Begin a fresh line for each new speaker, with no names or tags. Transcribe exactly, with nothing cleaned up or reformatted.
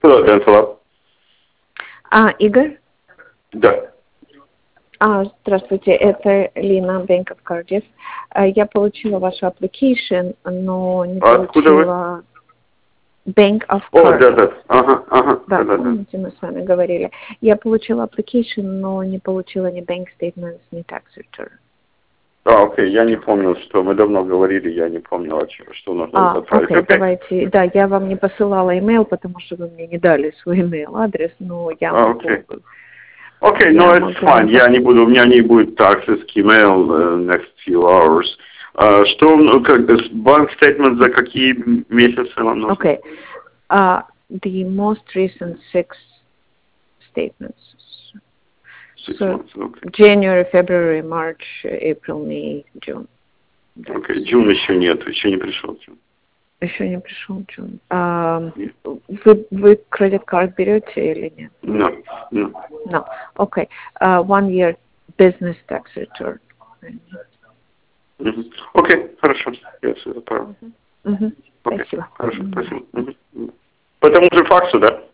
Hello, Dental.
А, Игорь?
Да.
А, здравствуйте, это Лина, Bank of Cardiff. А, Я получила вашу application, но не
А откуда вы?
получила Bank of
О, да,
Cardiff.
да. Ага, ага.
Да,
Да, да, да.
помните, мы с вами говорили. Я получила application, но не получила ни bank statements, ни tax return.
А, окей, я не помнил, что мы давно говорили, я не помнил, о чем- что нужно
А,
отправить.
окей,
Окей.
давайте. Да, я вам не посылала email, потому что вы мне не дали свой email адрес, но я
А,
могу.
окей. Окей,
Я
no, it's
могу
fine.
вам
Я не буду, у меня не будет access к email uh, next few hours. А, что, ну, как, банк statement за какие месяцы вам нужно?
Okay. Uh, the most recent six statements.
Six
So
months, okay.
January, February, March, April, May, June. That's-
Окей, Джун еще нет, еще не пришел Джун.
Еще не пришел June. Um,
Нет.
вы, вы credit card берете или нет?
No, no.
No. Okay. Uh, one year business tax return.
Мгм. Окей, хорошо, я все отправил.
Мгм.
Окей,
Спасибо.
хорошо,
Мгм.
спасибо. Мгм. По тому же факсу, да?